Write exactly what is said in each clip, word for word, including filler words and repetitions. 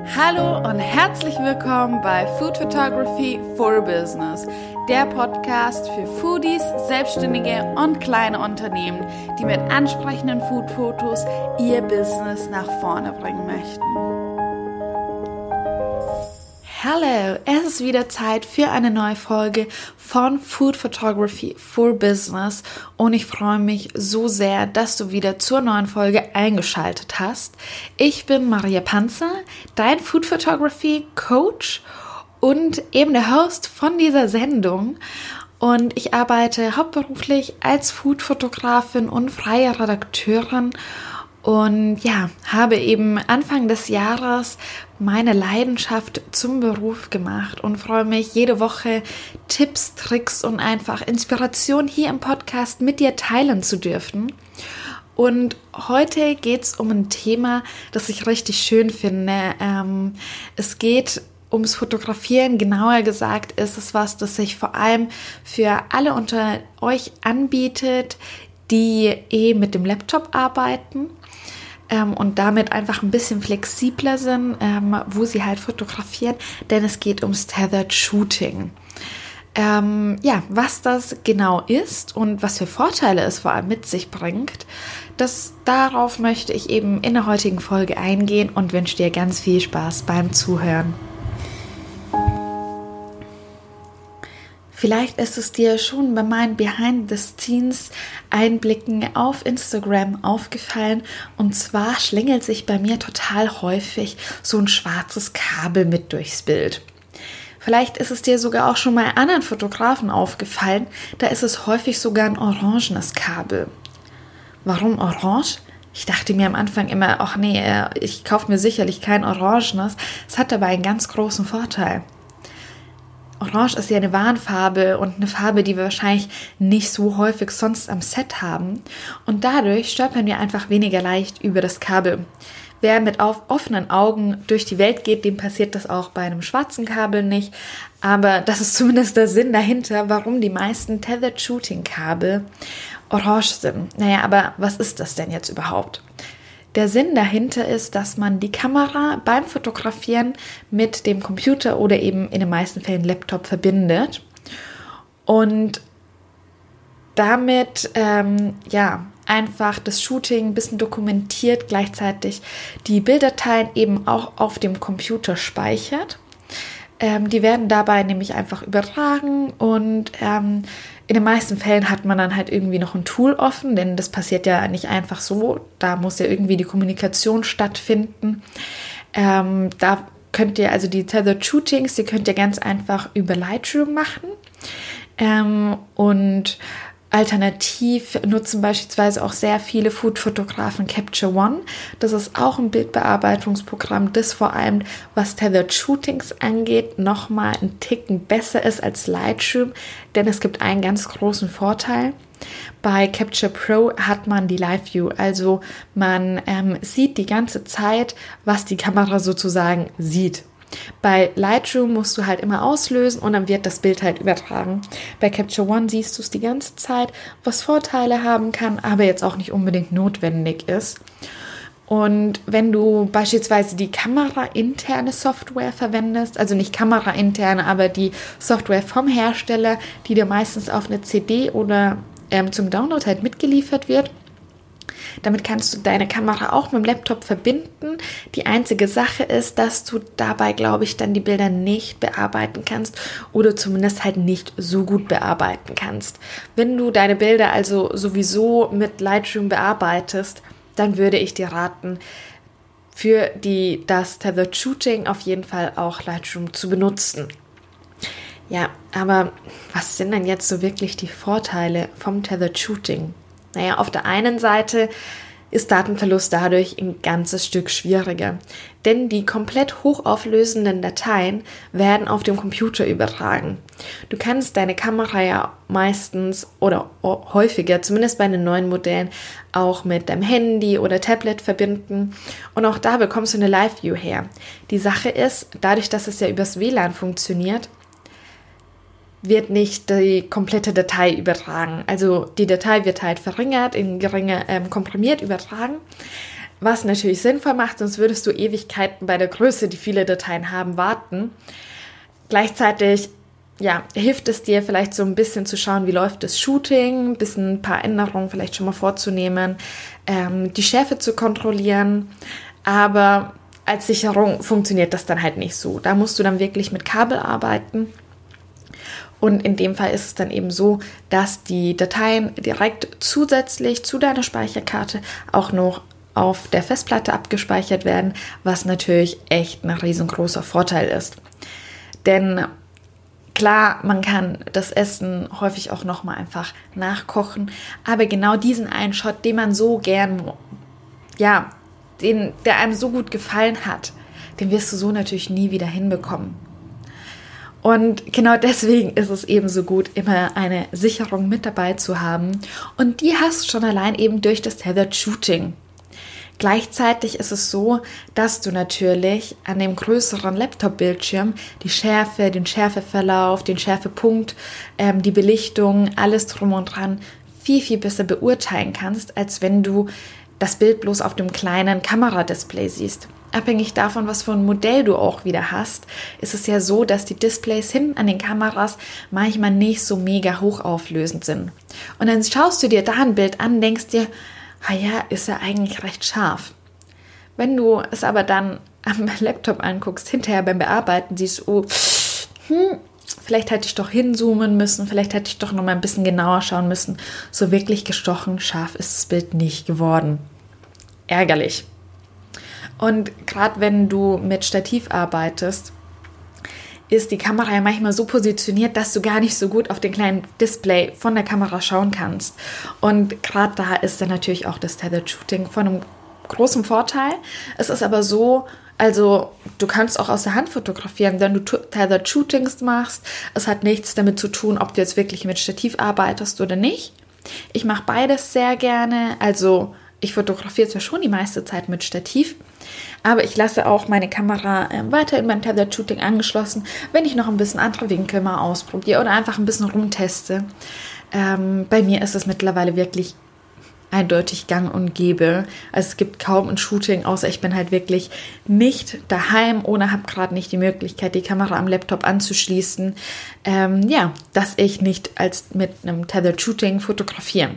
Hallo und herzlich willkommen bei Food Photography for Business, der Podcast für Foodies, Selbstständige und kleine Unternehmen, die mit ansprechenden Foodfotos ihr Business nach vorne bringen möchten. Hallo, es ist wieder Zeit für eine neue Folge von Food Photography for Business und ich freue mich so sehr, dass du wieder zur neuen Folge eingeschaltet hast. Ich bin Maria Panzer, dein Food Photography Coach und eben der Host von dieser Sendung. Und ich arbeite hauptberuflich als Food-Fotografin und freie Redakteurin und ja, habe eben Anfang des Jahres meine Leidenschaft zum Beruf gemacht und freue mich, jede Woche Tipps, Tricks und einfach Inspiration hier im Podcast mit dir teilen zu dürfen. Und heute geht es um ein Thema, das ich richtig schön finde. Ähm, es geht ums Fotografieren, genauer gesagt ist es was, das sich vor allem für alle unter euch anbietet, die eh mit dem Laptop arbeiten ähm, und damit einfach ein bisschen flexibler sind, ähm, wo sie halt fotografieren, denn es geht ums Tethered Shooting. Ähm, ja, was das genau ist und was für Vorteile es vor allem mit sich bringt, das, darauf möchte ich eben in der heutigen Folge eingehen und wünsche dir ganz viel Spaß beim Zuhören. Vielleicht ist es dir schon bei meinen Behind-the-Scenes-Einblicken auf Instagram aufgefallen. Und zwar schlängelt sich bei mir total häufig so ein schwarzes Kabel mit durchs Bild. Vielleicht ist es dir sogar auch schon bei anderen Fotografen aufgefallen. Da ist es häufig sogar ein orangenes Kabel. Warum orange? Ich dachte mir am Anfang immer, ach nee, ich kaufe mir sicherlich kein orangenes. Es hat aber einen ganz großen Vorteil. Orange ist ja eine Warnfarbe und eine Farbe, die wir wahrscheinlich nicht so häufig sonst am Set haben. Und dadurch stolpern wir einfach weniger leicht über das Kabel. Wer mit auf offenen Augen durch die Welt geht, dem passiert das auch bei einem schwarzen Kabel nicht. Aber das ist zumindest der Sinn dahinter, warum die meisten Tethered Shooting Kabel orange sind. Naja, aber was ist das denn jetzt überhaupt? Der Sinn dahinter ist, dass man die Kamera beim Fotografieren mit dem Computer oder eben in den meisten Fällen Laptop verbindet und damit ähm, ja einfach das Shooting ein bisschen dokumentiert, gleichzeitig die Bilddateien eben auch auf dem Computer speichert. Ähm, die werden dabei nämlich einfach übertragen und ähm, in den meisten Fällen hat man dann halt irgendwie noch ein Tool offen, denn das passiert ja nicht einfach so. Da muss ja irgendwie die Kommunikation stattfinden. Ähm, da könnt ihr also die Tethered Shootings, die könnt ihr ganz einfach über Lightroom machen. Ähm, und alternativ nutzen beispielsweise auch sehr viele Food-Fotografen Capture One. Das ist auch ein Bildbearbeitungsprogramm, das vor allem, was Tethered Shootings angeht, nochmal einen Ticken besser ist als Lightroom, denn es gibt einen ganz großen Vorteil. Bei Capture Pro hat man die Live View, also man ähm, sieht die ganze Zeit, was die Kamera sozusagen sieht. Bei Lightroom musst du halt immer auslösen und dann wird das Bild halt übertragen. Bei Capture One siehst du es die ganze Zeit, was Vorteile haben kann, aber jetzt auch nicht unbedingt notwendig ist. Und wenn du beispielsweise die kamerainterne Software verwendest, also nicht kamerainterne, aber die Software vom Hersteller, die dir meistens auf eine C D oder ähm, zum Download halt mitgeliefert wird, damit kannst du deine Kamera auch mit dem Laptop verbinden. Die einzige Sache ist, dass du dabei, glaube ich, dann die Bilder nicht bearbeiten kannst oder zumindest halt nicht so gut bearbeiten kannst. Wenn du deine Bilder also sowieso mit Lightroom bearbeitest, dann würde ich dir raten, für die, das Tethered Shooting auf jeden Fall auch Lightroom zu benutzen. Ja, aber was sind denn jetzt so wirklich die Vorteile vom Tethered Shooting? Naja, auf der einen Seite ist Datenverlust dadurch ein ganzes Stück schwieriger, denn die komplett hochauflösenden Dateien werden auf dem Computer übertragen. Du kannst deine Kamera ja meistens oder häufiger, zumindest bei den neuen Modellen, auch mit deinem Handy oder Tablet verbinden und auch da bekommst du eine Live-View her. Die Sache ist, dadurch, dass es ja übers W L A N funktioniert, wird nicht die komplette Datei übertragen. Also die Datei wird halt verringert, in geringer, ähm, komprimiert übertragen. was natürlich sinnvoll macht, sonst würdest du Ewigkeiten bei der Größe, die viele Dateien haben, warten. Gleichzeitig ja, hilft es dir vielleicht so ein bisschen zu schauen, wie läuft das Shooting, ein bisschen ein paar Änderungen vielleicht schon mal vorzunehmen, ähm, die Schärfe zu kontrollieren, aber als Sicherung funktioniert das dann halt nicht so. Da musst du dann wirklich mit Kabel arbeiten und in dem Fall ist es dann eben so, dass die Dateien direkt zusätzlich zu deiner Speicherkarte auch noch auf der Festplatte abgespeichert werden, was natürlich echt ein riesengroßer Vorteil ist. Denn klar, man kann das Essen häufig auch nochmal einfach nachkochen, aber genau diesen einen Shot, den man so gern, ja, den, der einem so gut gefallen hat, den wirst du so natürlich nie wieder hinbekommen. Und genau deswegen ist es eben so gut, immer eine Sicherung mit dabei zu haben. Und die hast du schon allein eben durch das Tethered Shooting. Gleichzeitig ist es so, dass du natürlich an dem größeren Laptop-Bildschirm die Schärfe, den Schärfeverlauf, den Schärfepunkt, ähm, die Belichtung, alles drum und dran viel, viel besser beurteilen kannst, als wenn du das Bild bloß auf dem kleinen Kameradisplay siehst. Abhängig davon, was für ein Modell du auch wieder hast, ist es ja so, dass die Displays hinten an den Kameras manchmal nicht so mega hochauflösend sind. Und dann schaust du dir da ein Bild an, denkst dir, ah ja, ist ja eigentlich recht scharf. Wenn du es aber dann am Laptop anguckst, hinterher beim Bearbeiten siehst, oh, hm, vielleicht hätte ich doch hinzoomen müssen, vielleicht hätte ich doch noch mal ein bisschen genauer schauen müssen. So wirklich gestochen scharf ist das Bild nicht geworden. Ärgerlich. Und gerade wenn du mit Stativ arbeitest, ist die Kamera ja manchmal so positioniert, dass du gar nicht so gut auf den kleinen Display von der Kamera schauen kannst. Und gerade da ist dann natürlich auch das Tethered Shooting von einem großen Vorteil. Es ist aber so, also du kannst auch aus der Hand fotografieren, wenn du Tethered Shootings machst. Es hat nichts damit zu tun, ob du jetzt wirklich mit Stativ arbeitest oder nicht. Ich mache beides sehr gerne, also ich fotografiere zwar schon die meiste Zeit mit Stativ, aber ich lasse auch meine Kamera äh, weiter in mein Tethered Shooting angeschlossen, wenn ich noch ein bisschen andere Winkel mal ausprobiere oder einfach ein bisschen rumteste. Ähm, bei mir ist es mittlerweile wirklich eindeutig gang und gäbe. Also es gibt kaum ein Shooting, außer ich bin halt wirklich nicht daheim oder habe gerade nicht die Möglichkeit, die Kamera am Laptop anzuschließen, ähm, ja, dass ich nicht als mit einem Tethered Shooting fotografiere.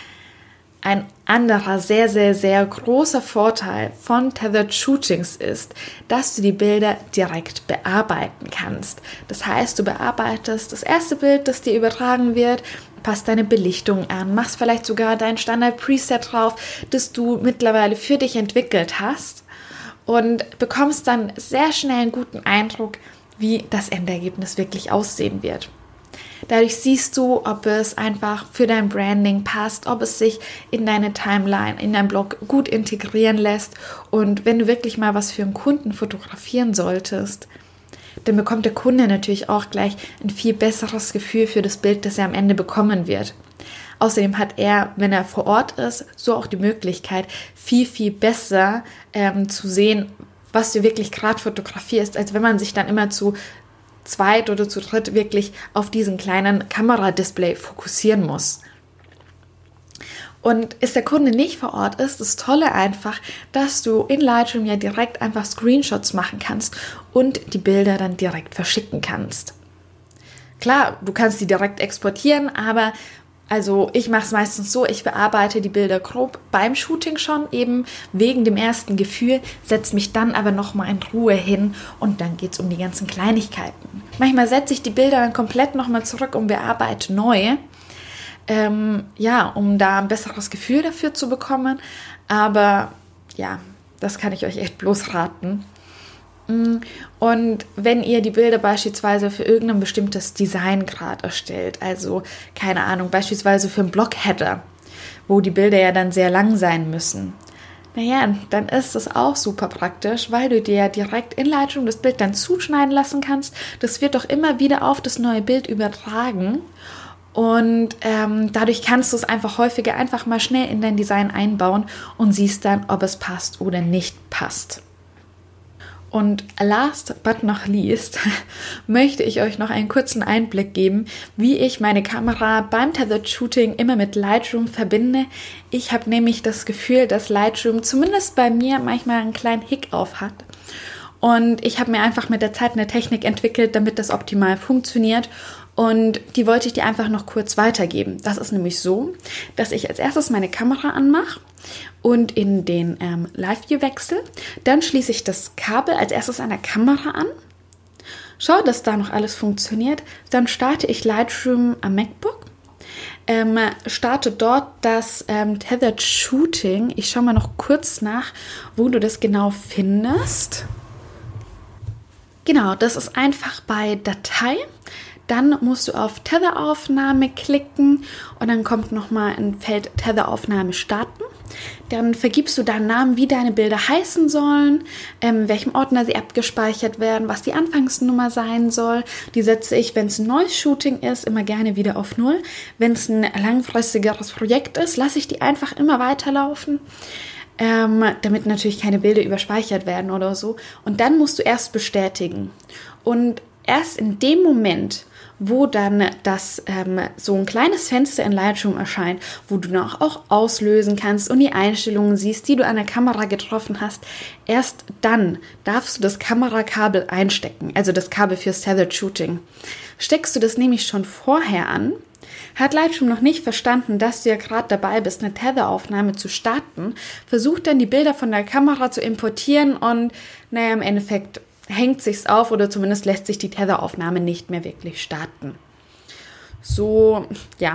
Ein anderer sehr, sehr, sehr großer Vorteil von Tethered Shootings ist, dass du die Bilder direkt bearbeiten kannst. Das heißt, du bearbeitest das erste Bild, das dir übertragen wird, passt deine Belichtung an, machst vielleicht sogar dein Standard-Preset drauf, das du mittlerweile für dich entwickelt hast und bekommst dann sehr schnell einen guten Eindruck, wie das Endergebnis wirklich aussehen wird. Dadurch siehst du, ob es einfach für dein Branding passt, ob es sich in deine Timeline, in deinen Blog gut integrieren lässt. Und wenn du wirklich mal was für einen Kunden fotografieren solltest, dann bekommt der Kunde natürlich auch gleich ein viel besseres Gefühl für das Bild, das er am Ende bekommen wird. Außerdem hat er, wenn er vor Ort ist, so auch die Möglichkeit, viel, viel besser ähm, zu sehen, was du wirklich gerade fotografierst, als wenn man sich dann immer zu zweit oder zu dritt wirklich auf diesen kleinen Kameradisplay fokussieren muss. Und ist der Kunde nicht vor Ort, ist das Tolle einfach, dass du in Lightroom ja direkt einfach Screenshots machen kannst und die Bilder dann direkt verschicken kannst. Klar, du kannst die direkt exportieren, aber also ich mache es meistens so, ich bearbeite die Bilder grob beim Shooting schon, eben wegen dem ersten Gefühl, setze mich dann aber nochmal in Ruhe hin und dann geht es um die ganzen Kleinigkeiten. Manchmal setze ich die Bilder dann komplett nochmal zurück und bearbeite neu, ähm, ja, um da ein besseres Gefühl dafür zu bekommen, aber ja, das kann ich euch echt bloß raten. Und wenn ihr die Bilder beispielsweise für irgendein bestimmtes Design gerade erstellt, also keine Ahnung, beispielsweise für einen Blog-Header, wo die Bilder ja dann sehr lang sein müssen, naja, dann ist es auch super praktisch, weil du dir ja direkt in Lightroom das Bild dann zuschneiden lassen kannst. Das wird doch immer wieder auf das neue Bild übertragen und ähm, dadurch kannst du es einfach häufiger einfach mal schnell in dein Design einbauen und siehst dann, ob es passt oder nicht passt. Und last but not least möchte ich euch noch einen kurzen Einblick geben, wie ich meine Kamera beim Tethered Shooting immer mit Lightroom verbinde. Ich habe nämlich das Gefühl, dass Lightroom zumindest bei mir manchmal einen kleinen Hick auf hat. Und ich habe mir einfach mit der Zeit eine Technik entwickelt, damit das optimal funktioniert. Und die wollte ich dir einfach noch kurz weitergeben. Das ist nämlich so, dass ich als erstes meine Kamera anmache und in den ähm, Live-View wechsle. Dann schließe ich das Kabel als erstes an der Kamera an. Schaue, dass da noch alles funktioniert. Dann starte ich Lightroom am MacBook. Ähm, starte dort das ähm, Tethered Shooting. Ich schaue mal noch kurz nach, wo du das genau findest. Genau, das ist einfach bei Datei. Dann musst du auf Tetheraufnahme klicken und dann kommt nochmal ein Feld Tetheraufnahme starten. Dann vergibst du deinen Namen, wie deine Bilder heißen sollen, ähm, in welchem Ordner sie abgespeichert werden, was die Anfangsnummer sein soll. Die setze ich, wenn es ein neues Shooting ist, immer gerne wieder auf null. Wenn es ein langfristigeres Projekt ist, lasse ich die einfach immer weiterlaufen. Ähm, damit natürlich keine Bilder überspeichert werden oder so. Und dann musst du erst bestätigen. Und erst in dem Moment, wo dann das ähm, so ein kleines Fenster in Lightroom erscheint, wo du noch auch auslösen kannst und die Einstellungen siehst, die du an der Kamera getroffen hast, erst dann darfst du das Kamerakabel einstecken, also das Kabel fürs Tethered Shooting. Steckst du das nämlich schon vorher an, hat Lightroom noch nicht verstanden, dass du ja gerade dabei bist, eine Tetheraufnahme zu starten, versucht dann die Bilder von der Kamera zu importieren und naja, im Endeffekt hängt sich's auf oder zumindest lässt sich die Tetheraufnahme nicht mehr wirklich starten. So, ja,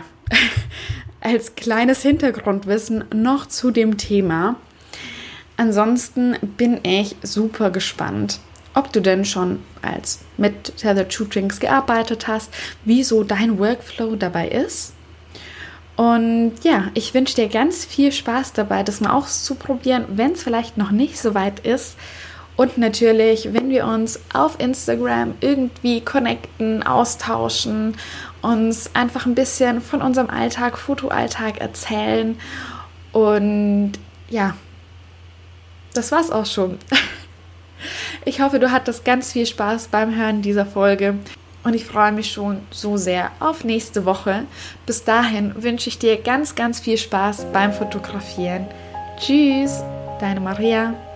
als kleines Hintergrundwissen noch zu dem Thema. Ansonsten bin ich super gespannt, ob du denn schon als mit Tethered Shootings gearbeitet hast, wie so dein Workflow dabei ist. Und ja, ich wünsche dir ganz viel Spaß dabei, das mal auszuprobieren, wenn es vielleicht noch nicht so weit ist. Und natürlich, wenn wir uns auf Instagram irgendwie connecten, austauschen, uns einfach ein bisschen von unserem Alltag, Fotoalltag erzählen. Und ja, das war's auch schon. Ich hoffe, du hattest ganz viel Spaß beim Hören dieser Folge. Und ich freue mich schon so sehr auf nächste Woche. Bis dahin wünsche ich dir ganz, ganz viel Spaß beim Fotografieren. Tschüss, deine Maria.